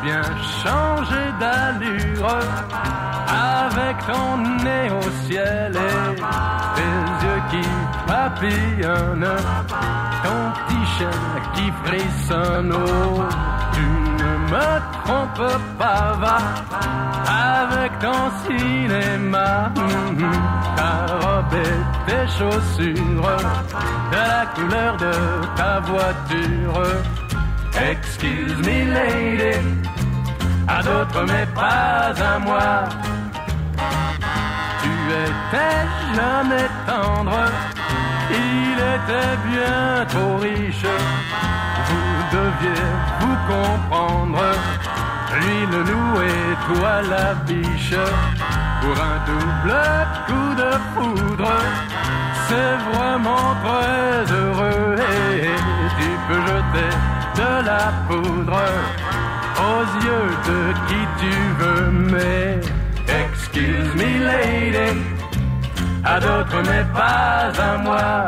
bien changer d'allure avec ton nez au ciel et tes yeux qui papillonnent, ton petit chien qui frissonne. Oh, tu ne me trompes pas, va avec ton cinéma, ta robe et tes chaussures, de la couleur de ta voiture. Excuse me lady, à d'autres mais pas à moi. Tu étais jeune et tendre, il était bien trop riche. Vous deviez vous comprendre, lui le loup et toi la biche. Pour un double coup de foudre, c'est vraiment très heureux. Et tu peux jeter de la poudre aux yeux de qui tu veux. Mais excuse me lady, à d'autres mais pas à moi.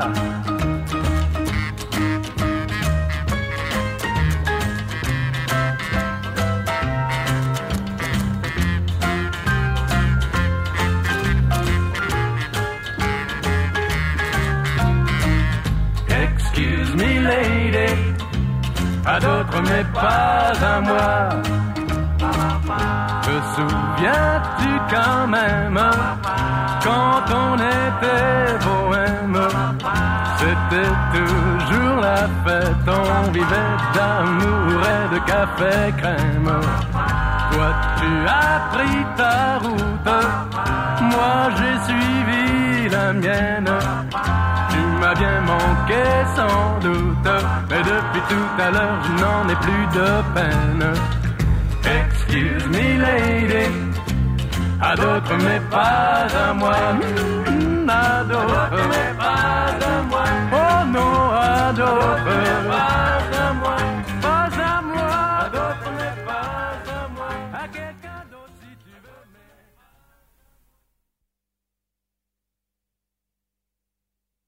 Excuse me lady, à d'autres mais pas à moi. Te souviens-tu quand même, quand on était bohème, c'était toujours la fête, on vivait d'amour et de café crème. Toi tu as pris ta route, moi j'ai suivi la mienne. Tu m'as bien manqué sans doute, mais depuis tout à l'heure je n'en ai plus de peine. Excuse me lady, à d'autres mais pas à moi.